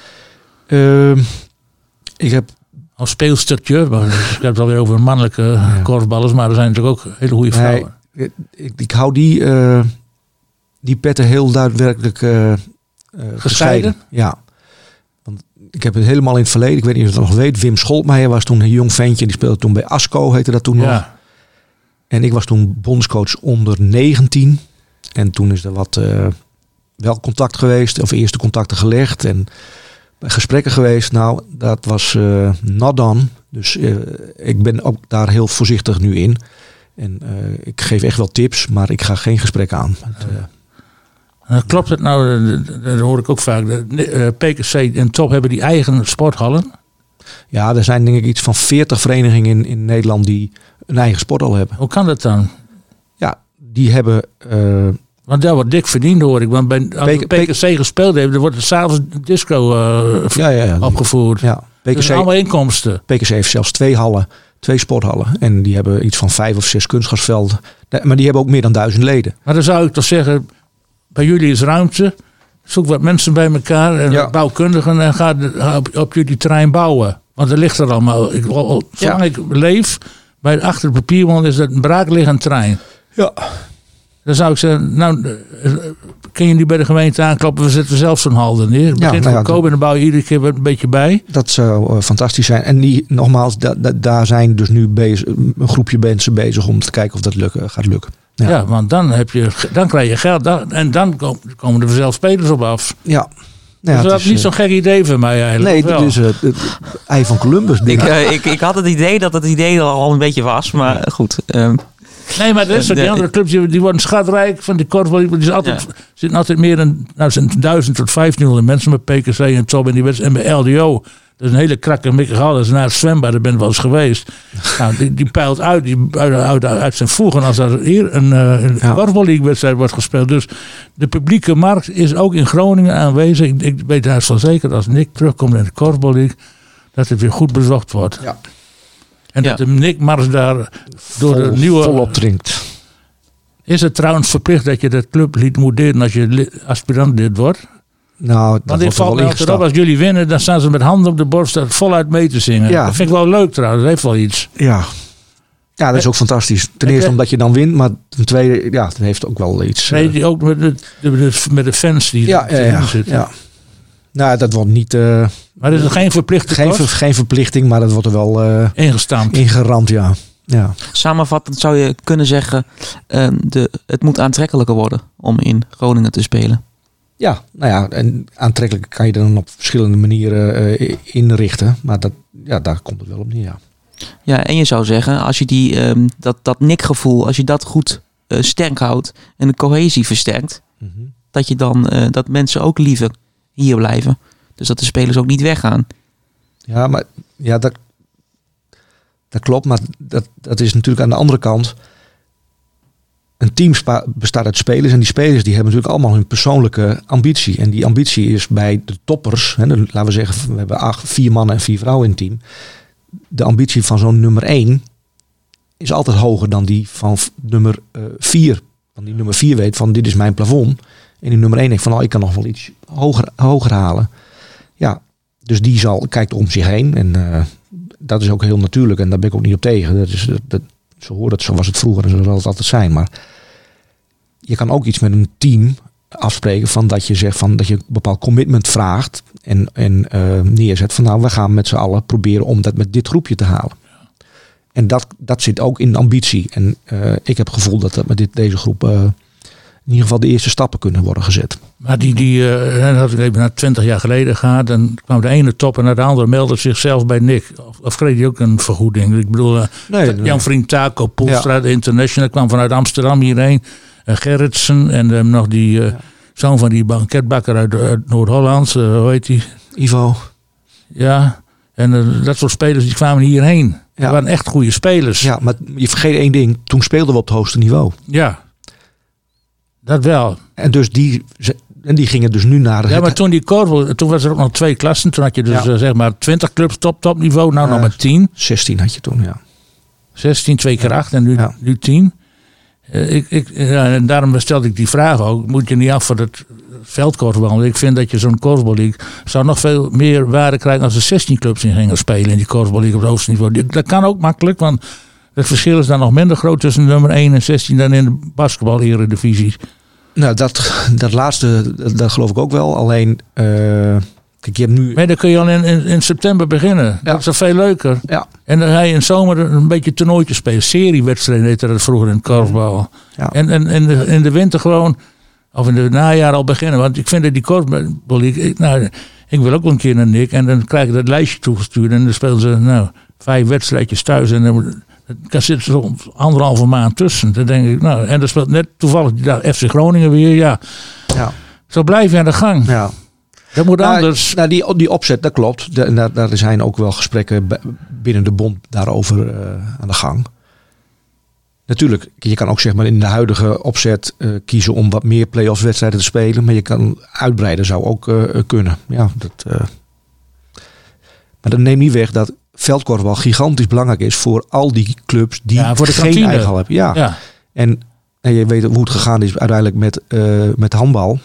Ik heb... Als speelstertje. Ik heb het alweer over mannelijke korfballers. Maar er zijn natuurlijk ook hele goede vrouwen. Ik hou die petten heel daadwerkelijk gescheiden. Ja. Want ik heb het helemaal in het verleden. Ik weet niet of je het nog weet. Wim Scholtmeijer was toen een jong ventje. Die speelde toen bij ASCO, heette dat toen nog. En ik was toen bondscoach onder 19. En toen is er wat wel contact geweest. Of eerste contacten gelegd. En gesprekken geweest. Nou, dat was not done. Dus ik ben ook daar heel voorzichtig nu in. En ik geef echt wel tips. Maar ik ga geen gesprek aan. Klopt het nou, dat hoor ik ook vaak. PKC en Top hebben die eigen sporthallen. Ja, er zijn denk ik iets van 40 verenigingen in Nederland die een eigen sporthal hebben. Hoe kan dat dan? Ja, die hebben... Want daar wordt dik verdiend, hoor ik. Want als PKC gespeeld heeft, dan wordt er s'avonds een disco opgevoerd. Ja, PKC, dat zijn allemaal inkomsten. PKC heeft zelfs 2 hallen, 2 sporthallen. En die hebben iets van 5 of 6 kunstgrasvelden. Maar die hebben ook meer dan 1000 leden. Maar dan zou ik toch zeggen, bij jullie is ruimte. Zoek wat mensen bij elkaar en bouwkundigen en ga op jullie terrein bouwen. Want er ligt er allemaal. Zolang ik leef, achter de papiermond is dat een braakliggend terrein. Ja. Dan zou ik zeggen, nou, kun je nu bij de gemeente aankloppen, we zetten zelf zo'n hal er neer. Het begint goedkoop en dan bouw je iedere keer een beetje bij. Dat zou fantastisch zijn. En nogmaals, daar zijn dus nu een groepje mensen bezig om te kijken of dat gaat lukken. Ja, want dan krijg je geld en dan komen er vanzelf spelers op af. Ja. Dus dat is niet zo'n gek idee van mij eigenlijk. Nee, dat is het ei van Columbus. Ik had het idee dat het idee al een beetje was, maar goed. Nee, maar die andere clubs die worden schatrijk van die korfbal. Zitten altijd meer dan 1000 tot 1500 mensen met PKC en Top en die wedstrijd. En bij LDO, dat is een hele krakkemikkige hal. Dat is naar het zwembad, daar ben ik wel eens geweest. Nou, die peilt uit zijn voegen als er hier een korfbal league wedstrijd wordt gespeeld. Dus de publieke markt is ook in Groningen aanwezig. Ik weet daar van zeker als Nick terugkomt in de korfbal league, dat het weer goed bezocht wordt. Ja. En dat de Nick Mars daar door de nieuwe... volop drinkt. Is het trouwens verplicht dat je dat clublid moet delen als je aspirant wordt? Nou, dat want valt me altijd op, als jullie winnen, dan staan ze met handen op de borst voluit mee te zingen. Ja. Dat vind ik wel leuk trouwens, dat heeft wel iets. Ja, dat is ook fantastisch. Ten eerste omdat je dan wint, maar ten tweede, dat heeft ook wel iets. Nee, ook met de fans die erin zitten. Ja. Nou, dat wordt niet... maar is er geen verplichting? Geen verplichting, maar dat wordt er wel... ingestampt. Ingeramd, ja. Samenvattend zou je kunnen zeggen, het moet aantrekkelijker worden om in Groningen te spelen. Ja, en aantrekkelijk kan je dan op verschillende manieren inrichten. Maar daar komt het wel op neer, Ja, en je zou zeggen, als je dat Nick-gevoel, als je dat goed sterk houdt en de cohesie versterkt, dat je dan dat mensen ook liever hier blijven. Dus dat de spelers ook niet weggaan. Ja, maar dat klopt. Maar dat is natuurlijk aan de andere kant. Een team bestaat uit spelers. En die spelers die hebben natuurlijk allemaal hun persoonlijke ambitie. En die ambitie is bij de toppers. Laten we zeggen, we hebben 4 mannen en 4 vrouwen in het team. De ambitie van zo'n nummer 1 is altijd hoger dan die van nummer 4. Want die nummer 4 weet van dit is mijn plafond. En die nummer 1 denkt van ik kan nog wel iets hoger halen. Ja, dus die kijkt om zich heen. En dat is ook heel natuurlijk. En daar ben ik ook niet op tegen. Zo was het vroeger en zo zal het altijd zijn. Maar je kan ook iets met een team afspreken van dat je zegt van dat je een bepaald commitment vraagt. En neerzet van we gaan met z'n allen proberen om dat met dit groepje te halen. En dat zit ook in de ambitie. En ik heb het gevoel dat met deze groep in ieder geval de eerste stappen kunnen worden gezet. Maar dat had ik even naar 20 jaar geleden gehad. Dan kwam de ene top en de andere meldde zichzelf bij Nick. Of kreeg hij ook een vergoeding? Ik bedoel, Jan Vriend Taco, Poelstra International, kwam vanuit Amsterdam hierheen. Gerritsen en nog die zoon van die banketbakker uit Noord-Holland. Hoe heet die? Ivo. Ja, en dat soort spelers die kwamen hierheen. Ja. Dat waren echt goede spelers. Ja, maar je vergeet één ding. Toen speelden we op het hoogste niveau. Ja, dat wel. En dus die gingen dus nu naar... Ja, maar toen was er ook nog 2 klassen. Toen had je dus zeg maar 20 clubs topniveau. Nou nog maar 10. 16 had je toen, ja. 16, 2 keer 8 en nu 10. En daarom stelde ik die vraag ook. Moet je niet af voor het veldkorfbal? Want ik vind dat je zo'n korfbal league zou nog veel meer waarde krijgen als er 16 clubs in gingen spelen in die korfbal league op het hoogste niveau. Dat kan ook makkelijk, want het verschil is dan nog minder groot tussen nummer 1 en 16 dan in de basketbal-eredivisie. Nou, dat laatste, dat geloof ik ook wel. Alleen, kijk, je hebt nu... Maar dan kun je al in september beginnen. Ja. Dat is dan veel leuker. Ja. En dan ga je in de zomer een beetje toernooitjes spelen. Seriewedstrijden heette dat vroeger in het korfbal. Ja. En in de winter gewoon, of in de najaar al beginnen. Want ik vind dat die korfbal, ik wil ook wel een keer naar Nick. En dan krijg ik dat lijstje toegestuurd. En dan spelen ze 5 wedstrijdjes thuis. En dan zit er zo'n 1,5 maand tussen. Dan denk ik, en dan speelt net toevallig die dag FC Groningen weer. Ja. Zo blijf je aan de gang. Ja. Dat moet anders. Die opzet, dat klopt. Daar zijn ook wel gesprekken binnen de bond daarover aan de gang. Natuurlijk, je kan ook zeg maar in de huidige opzet kiezen om wat meer play-offs wedstrijden te spelen. Maar je kan uitbreiden, zou ook kunnen. Ja, maar dat neemt niet weg dat veldkorfbal gigantisch belangrijk is voor al die clubs die voor de geen eigen hal hebben. Ja. En je weet hoe het gegaan is uiteindelijk met handbal.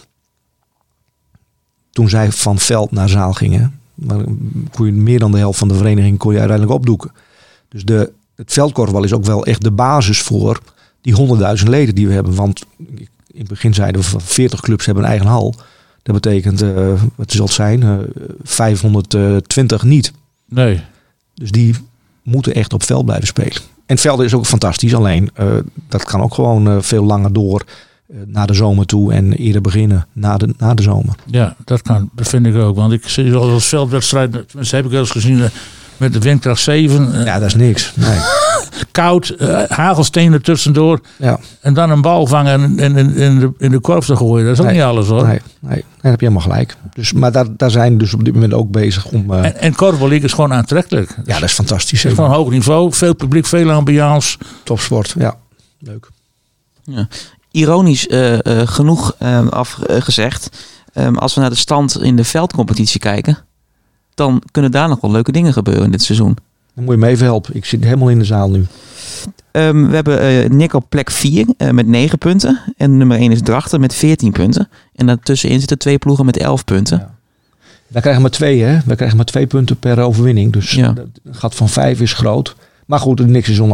Toen zij van veld naar zaal gingen, kon je meer dan de helft van de vereniging kon je uiteindelijk opdoeken. Dus het veldkorfbal is ook wel echt de basis voor die 100.000 leden die we hebben. Want in het begin zeiden we van 40 clubs hebben een eigen hal. Dat betekent, wat zal het zijn, 520 niet. Nee. Dus die moeten echt op veld blijven spelen. En het veld is ook fantastisch, alleen dat kan ook gewoon veel langer door naar de zomer toe en eerder beginnen na de zomer. Ja, dat vind ik ook. Want ik zie als veldwedstrijd, tenminste heb ik wel eens gezien met de windkracht 7. Ja, dat is niks. Nee. Koud, hagelstenen tussendoor. Ja. En dan een bal vangen en in de korf te gooien. Dat is ook niet alles hoor. Nee, daar heb je helemaal gelijk. Dus, maar daar zijn dus op dit moment ook bezig om... En korfbal league is gewoon aantrekkelijk. Ja, dat is fantastisch. Het is gewoon hoog niveau, veel publiek, veel ambiance. Topsport, ja. Leuk. Ja. Ironisch genoeg afgezegd, als we naar de stand in de veldcompetitie kijken, dan kunnen daar nog wel leuke dingen gebeuren dit seizoen. Dan moet je me even helpen. Ik zit helemaal in de zaal nu. We hebben Nick op plek 4 met 9 punten. En nummer 1 is Drachten met 14 punten. En daartussenin zitten 2 ploegen met 11 punten. Ja. Wij krijgen maar 2, hè? Wij krijgen maar 2 punten per overwinning. Dus het gat van 5 is groot. Maar goed, niks is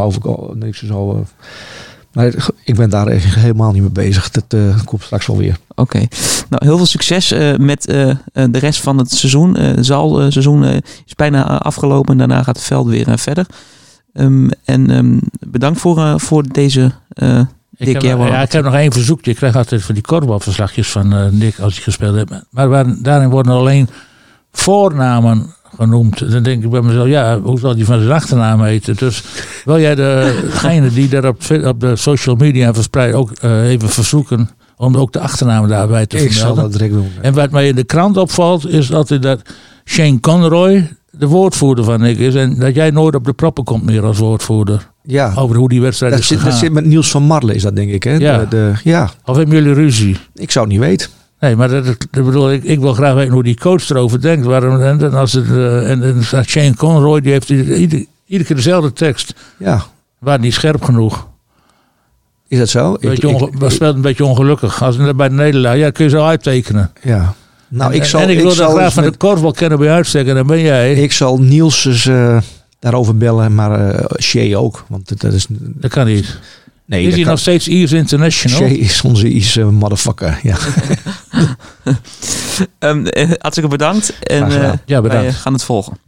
maar ik ben daar helemaal niet mee bezig. Dat komt straks wel weer. Oké. Nou, heel veel succes met de rest van het seizoen. Het seizoen is bijna afgelopen en daarna gaat het veld weer verder. Bedankt voor deze ik heb nog 1 verzoekje. Ik krijg altijd van die korfbalverslagjes van Nick als ik gespeeld heb. Maar daarin worden alleen voornamen genoemd. Dan denk ik bij mezelf, hoe zal die van zijn achternaam heten? Dus wil jij degene die daar op de social media verspreidt ook even verzoeken om ook de achternamen daarbij te vermelden? Ik zal dat direct doen. En wat mij in de krant opvalt is altijd dat Shane Conroy de woordvoerder van Nick is en dat jij nooit op de proppen komt meer als woordvoorder. Ja. Over hoe die wedstrijd is gegaan. Dat zit met Niels van Marle is dat denk ik. Hè? Ja. Of hebben jullie ruzie? Ik zou het niet weten. Nee, maar dat bedoel ik wil graag weten hoe die coach erover denkt. En Shane Conroy die heeft iedere keer dezelfde tekst. Ja. Waar niet scherp genoeg. Is dat zo? Speelt een beetje ongelukkig. Als bij de nederlaag, kun je zo uittekenen. Ja. Nou, ik wil dat graag van de korfbal kennen bij uitsteken. Dan ben jij. Ik zal Niels daarover bellen, maar Shea ook. Want dat kan niet. Nee, is hij nog steeds Ierse International? Shea is onze Ierse motherfucker. Ja. Hartstikke bedankt. En bedankt. wij gaan het volgen.